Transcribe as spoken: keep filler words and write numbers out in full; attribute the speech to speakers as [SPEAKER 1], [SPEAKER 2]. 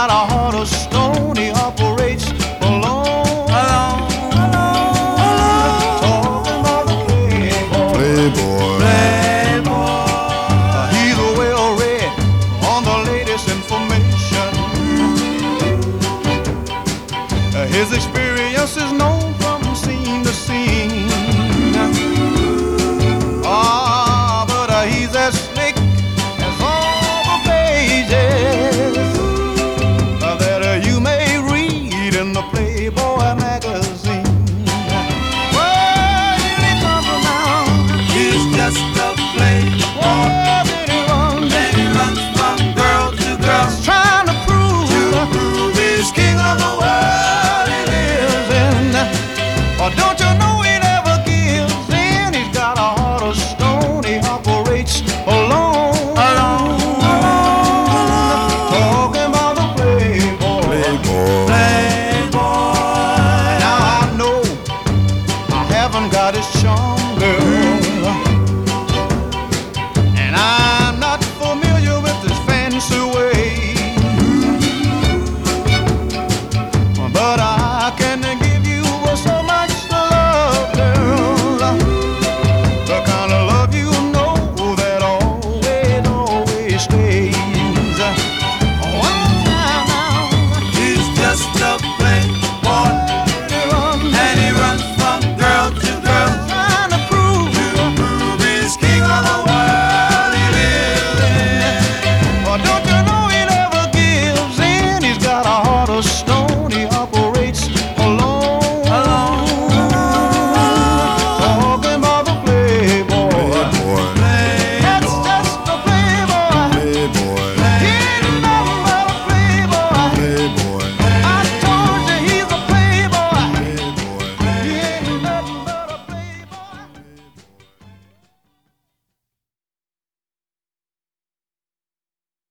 [SPEAKER 1] got a heart of stone. He operates alone.
[SPEAKER 2] Alone, alone, alone.
[SPEAKER 1] Talking about the playboy.
[SPEAKER 3] Playboy.
[SPEAKER 2] Playboy.
[SPEAKER 1] Uh, he's well read on the latest information. Uh, his experience is known